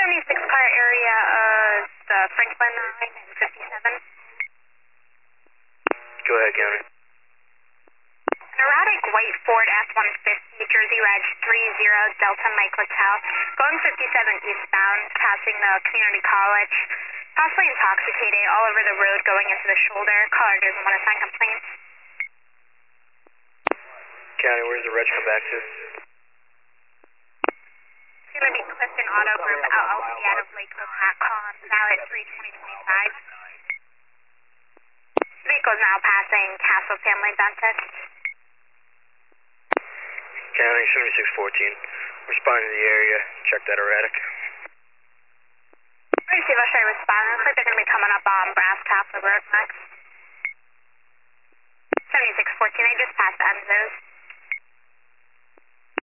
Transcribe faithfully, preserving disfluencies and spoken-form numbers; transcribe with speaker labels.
Speaker 1: seventy-six car area of the Franklin line and fifty-seven.
Speaker 2: Go ahead, County.
Speaker 1: An erratic white Ford F one fifty, Jersey Reg three zero Delta Mike Hotel, going fifty-seven eastbound, passing the community college, possibly intoxicated, all over the road going into the shoulder. Caller doesn't want to sign complaints.
Speaker 2: County, where's the reg come back to?
Speaker 1: It's going to be Clifton Auto Group, L L C out of Lake Hopatcon, valid three twenty twenty-five. Vehicle is now passing Castle Family Dentist.
Speaker 2: County, seventy-six fourteen. Responding to the area. Check that erratic.
Speaker 1: Receive, I'll show you respond. Looks like they're going to be coming up on Brass Castle Road next. seventy-six fourteen, I just passed Enzo's.